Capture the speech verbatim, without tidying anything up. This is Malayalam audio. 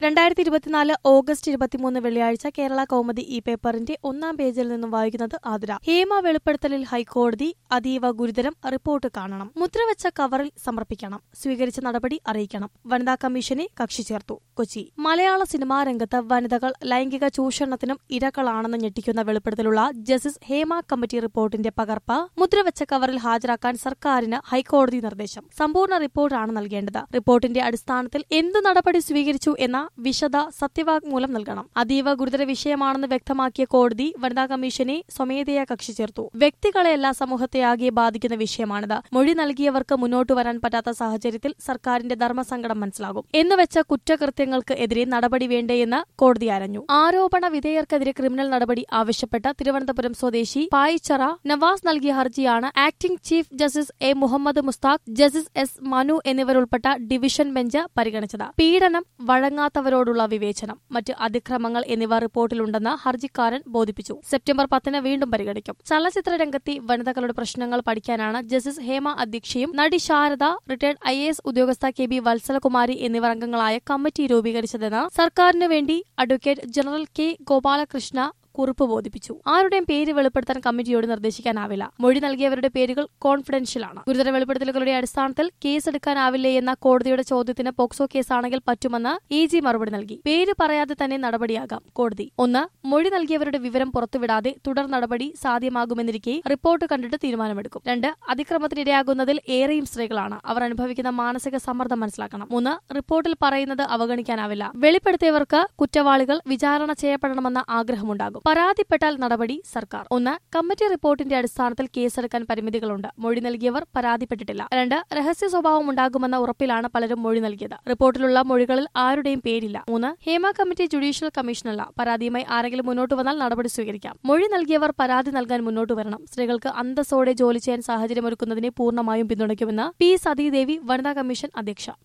രണ്ടായിരത്തി ഇരുപത്തിനാല് ഓഗസ്റ്റ് ഇരുപത്തിമൂന്ന് വെള്ളിയാഴ്ച കേരള കൗമുദി ഈ പേപ്പറിന്റെ ഒന്നാം പേജിൽ നിന്നും വായിക്കുന്നത് ആതിര. ഹേമ വെളിപ്പെടുത്തലിൽ ഹൈക്കോടതി അതീവ ഗുരുതരം, റിപ്പോർട്ട് കാണണം. മുദ്രവെച്ച കവറിൽ സമർപ്പിക്കണം. സ്വീകരിച്ച നടപടി അറിയിക്കണം. വനിതാ കമ്മീഷനെ കക്ഷി ചേർത്തു. കൊച്ചി. മലയാള സിനിമാ രംഗത്ത് വനിതകൾ ലൈംഗിക ചൂഷണത്തിനും ഇരകളാണെന്ന് ഞെട്ടിക്കുന്ന വെളിപ്പെടുത്തലുള്ള ജസ്റ്റിസ് ഹേമ കമ്മിറ്റി റിപ്പോർട്ടിന്റെ പകർപ്പ് മുദ്രവെച്ച കവറിൽ ഹാജരാക്കാൻ സർക്കാരിന് ഹൈക്കോടതി നിർദ്ദേശം. സമ്പൂർണ്ണ റിപ്പോർട്ടാണ് നൽകേണ്ടത്. റിപ്പോർട്ടിന്റെ അടിസ്ഥാനത്തിൽ എന്ത് നടപടി സ്വീകരിച്ചു എന്ന വിശദ സത്യവാങ്മൂലം നൽകണം. അതീവ ഗുരുതര വിഷയമാണെന്ന് വ്യക്തമാക്കിയ കോടതി വനിതാ കമ്മീഷനെ സ്വമേധയാ കക്ഷി ചേർത്തു. വ്യക്തികളെയല്ല, സമൂഹത്തെയാകെ ബാധിക്കുന്ന വിഷയമാണിത്. മൊഴി നൽകിയവർക്ക് മുന്നോട്ട് വരാൻ പറ്റാത്ത സാഹചര്യത്തിൽ സർക്കാരിന്റെ ധർമ്മസങ്കടം മനസ്സിലാകും. എന്നുവെച്ച കുറ്റകൃത്യങ്ങൾക്ക് എതിരെ നടപടി വേണ്ടേയെന്ന് കോടതി ആരാഞ്ഞു. ആരോപണ വിധേയർക്കെതിരെ ക്രിമിനൽ നടപടി ആവശ്യപ്പെട്ട് തിരുവനന്തപുരം സ്വദേശി പായിച്ചറ നവാസ് നൽകിയ ഹർജിയാണ് acting chief justice A Muhammad Mushtaq, justice S Manu എന്നിവരുൾപ്പെട്ട ഡിവിഷൻ ബെഞ്ച് പരിഗണിച്ചത്. പീഡനം, വഴങ്ങാത്തവരോടുള്ള വിവേചനം, മറ്റ് അതിക്രമങ്ങൾ എന്നിവ റിപ്പോർട്ടിലുണ്ടെന്ന് ഹർജിക്കാരൻ ബോധിപ്പിച്ചു. സെപ്റ്റംബർ പത്തിന് വീണ്ടും പരിഗണിക്കും. ചലച്ചിത്ര രംഗത്തെ വനിതകളുടെ പ്രശ്നങ്ങൾ പഠിക്കാനാണ് ജസ്റ്റിസ് ഹേമ അധ്യക്ഷയും നടി Sharada, retired I A S ഉദ്യോഗസ്ഥ കെ ബി വത്സലകുമാരി എന്നിവർ അംഗങ്ങളായ കമ്മിറ്റി രൂപീകരിച്ചതെന്ന് സർക്കാരിനു വേണ്ടി അഡ്വക്കേറ്റ് ജനറൽ കെ ഗോപാലകൃഷ്ണ കുറിപ്പ് ബോധിപ്പിച്ചു. ആരുടെയും പേര് വെളിപ്പെടുത്താൻ കമ്മിറ്റിയോട് നിർദ്ദേശിക്കാനാവില്ല. മൊഴി നൽകിയവരുടെ പേരുകൾ കോൺഫിഡൻഷ്യലാണ്. ഗുരുതര വെളിപ്പെടുത്തലുകളുടെ അടിസ്ഥാനത്തിൽ കേസെടുക്കാനാവില്ലേ എന്ന കോടതിയുടെ ചോദ്യത്തിന് പോക്സോ കേസാണെങ്കിൽ പറ്റുമെന്ന് എ ജി മറുപടി നൽകി. പേര് പറയാതെ തന്നെ നടപടിയാകാം. കോടതി: ഒന്ന്, മൊഴി നൽകിയവരുടെ വിവരം പുറത്തുവിടാതെ തുടർ നടപടി സാധ്യമാകുമെന്നിരിക്കെ റിപ്പോർട്ട് കണ്ടിട്ട് തീരുമാനമെടുക്കും. രണ്ട്, അതിക്രമത്തിനിരയാകുന്നതിൽ ഏറെയും സ്ത്രീകളാണ്. അവർ അനുഭവിക്കുന്ന മാനസിക സമ്മർദ്ദം മനസ്സിലാക്കണം. മൂന്ന്, റിപ്പോർട്ടിൽ പറയുന്നത് അവഗണിക്കാനാവില്ല. വെളിപ്പെടുത്തിയവർക്ക് കുറ്റവാളികൾ വിചാരണ ചെയ്യപ്പെടണമെന്ന ആഗ്രഹമുണ്ടാകും. പരാതിപ്പെട്ടാൽ നടപടി സർക്കാർ. ഒന്ന്, കമ്മിറ്റി റിപ്പോർട്ടിന്റെ അടിസ്ഥാനത്തിൽ കേസെടുക്കാൻ പരിമിതികളുണ്ട്. മൊഴി നൽകിയവർ പരാതിപ്പെട്ടിട്ടില്ല. രണ്ട്, രഹസ്യ സ്വഭാവം ഉണ്ടാകുമെന്ന ഉറപ്പിലാണ് പലരും മൊഴി നൽകിയത്. റിപ്പോർട്ടിലുള്ള മൊഴികളിൽ ആരുടെയും പേരില്ല. മൂന്ന്, ഹേമ കമ്മിറ്റി ജുഡീഷ്യൽ കമ്മീഷനല്ല. പരാതിയുമായി ആരെങ്കിലും മുന്നോട്ട് വന്നാൽ നടപടി സ്വീകരിക്കാം. മൊഴി നൽകിയവർ പരാതി നൽകാൻ മുന്നോട്ട് വരണം. സ്ത്രീകൾക്ക് അന്തസ്സോടെ ജോലി ചെയ്യാൻ സാഹചര്യമൊരുക്കുന്നതിനെ പൂർണ്ണമായും പിന്തുണയ്ക്കുമെന്ന് പി സതീദേവി, വനിതാ കമ്മീഷൻ അധ്യക്ഷ.